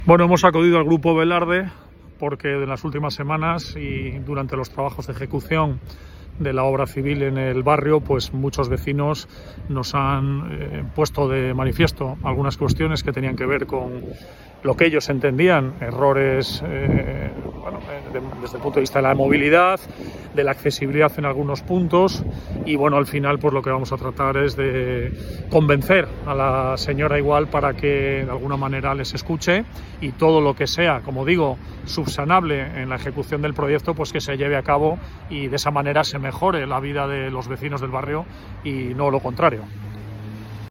Bueno, hemos acudido al Grupo Velarde porque en las últimas semanas y durante los trabajos de ejecución de la obra civil en el barrio, pues muchos vecinos nos han puesto de manifiesto algunas cuestiones que tenían que ver con lo que ellos entendían, errores desde el punto de vista de la movilidad, de la accesibilidad en algunos puntos, y bueno, al final pues lo que vamos a tratar es de convencer a la señora igual para que de alguna manera les escuche y todo lo que sea, como digo, subsanable en la ejecución del proyecto, pues que se lleve a cabo y de esa manera se mejore la vida de los vecinos del barrio y no lo contrario.